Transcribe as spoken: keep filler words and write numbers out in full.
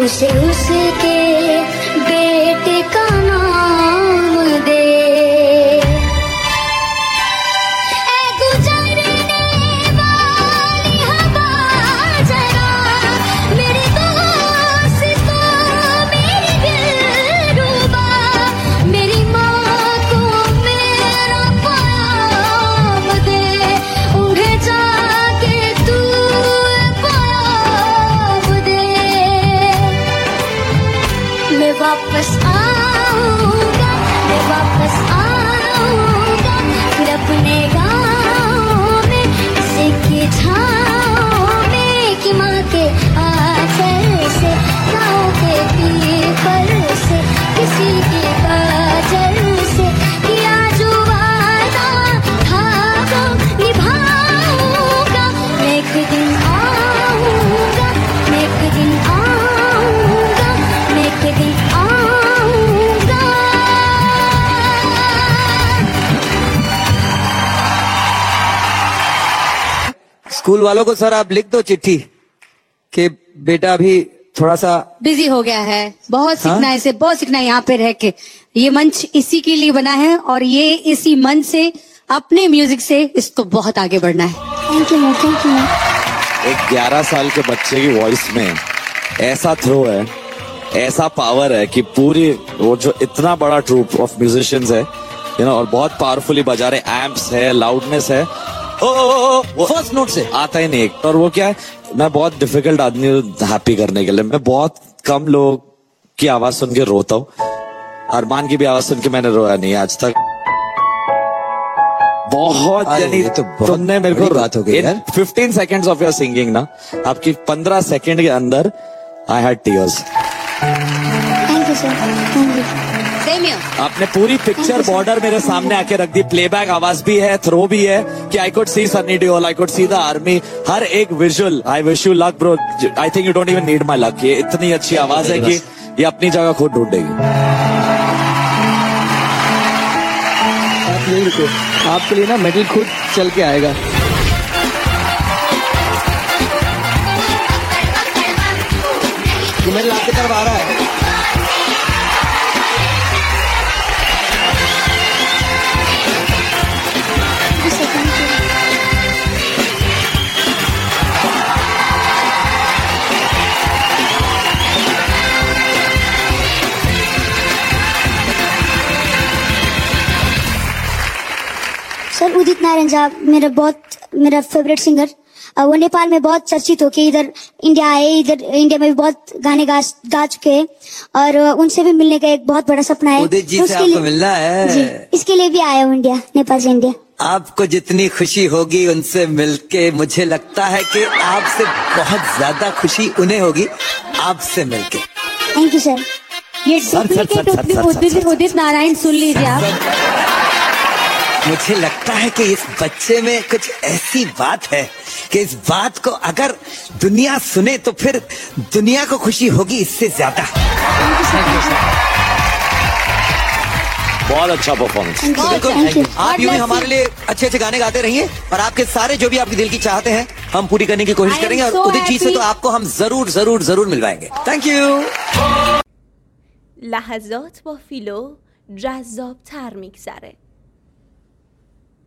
उसे उसके बेटे का नाम दे। ऐ गुजरने वाली हवा जरा मेरे दोस्तों मेरी दिलरुबा, मेरी माँ को मेरा पैगाम दे, उन्हें जाके तू पैगाम दे। मैं वापस आऊंगा, मैं वापस आऊंगा, फिर अपने गाँव में किसी की छाँव में, कि माँ के आंचल से गाँव के पीपल से किसी की काजल से किया जो वादा था वो निभाऊंगा। मैं एक दिन आऊंगा, मैं एक दिन आऊंगा, मैं एक दिन आऊंगा। स्कूल वालों को सर आप लिख दो चिट्ठी कि बेटा अभी थोड़ा सा बिजी हो गया है, बहुत सीखना है इसे, बहुत सीखना है यहाँ पे रह के। ये मंच इसी के लिए बना है और ये इसी मंच से अपने म्यूजिक से इसको बहुत आगे बढ़ना है। Thank you ma'am, thank you ma'am. एक ग्यारह साल के बच्चे की वॉइस में ऐसा थ्रो है, ऐसा पावर है कि पूरी वो जो इतना बड़ा ट्रूप ऑफ म्यूजिशियंस है यू नो, और बहुत पावरफुली बजा रहे, एम्प्स है, लाउडनेस है, ओ, ओ, ओ, ओ, फर्स्ट नोट से आता ही नहीं एक। और वो क्या है, मैं बहुत डिफिकल्ट आदमी हूँ हैप्पी करने के लिए, मैं बहुत कम लोग की आवाज सुन के रोता हूँ। अरमान की भी आवाज सुन के मैंने रोया नहीं आज तक। बहुत यानी तो बहुत तुमने मेरे को बात हो गई यार। Fifteen seconds of your singing ना, आपकी पंद्रह सेकंड के अंदर I had tears. Thank you sir, thank you. Same here. आपने पूरी पिक्चर बॉर्डर मेरे सामने आके रख दी, प्लेबैक आवाज भी है, थ्रो भी है, कि I could see Sunny Deol, I could see the army, हर एक visual. I wish you luck bro, I think you don't even need my luck. ये इतनी अच्छी आवाज है कि ये अपनी जगह खुद ढूंढेगी। आप यही रुको, आपके लिए ना मेडल खुद चल के आएगा। मेडल आपकी तरफ आ रहा है। सर उदित नारायण झा मेरा बहुत मेरा फेवरेट सिंगर, वो नेपाल में बहुत चर्चित होके इधर इंडिया आए, इधर इंडिया में भी बहुत गाने गा गा चुके हैं और उनसे भी मिलने का एक बहुत बड़ा सपना है। उदित जी से आपको मिलना है जी, इसके लिए भी आया हूँ इंडिया, नेपाल से इंडिया। आपको जितनी खुशी होगी उनसे मिलके, मुझे लगता है कि आपसे बहुत ज्यादा खुशी उन्हें होगी आपसे मिलके। Thank you sir. ये डुप्लीकेट उदित उदित नारायण सुन लीजिए आप। मुझे लगता है कि इस बच्चे में कुछ ऐसी बात है कि इस बात को अगर दुनिया सुने तो फिर दुनिया को खुशी होगी इससे ज्यादा। बहुत अच्छा परफॉर्मेंस। बिल्कुल, आप यूं ही हमारे लिए अच्छे अच्छे गाने गाते रहिए और आपके सारे जो भी आपके दिल की चाहते हैं हम पूरी करने की कोशिश करेंगे। और उदित जी से तो आपको हम जरूर जरूर जरूर मिलवाएंगे। Thank you. لحظات با فیلو جذاب‌تر می‌گذره.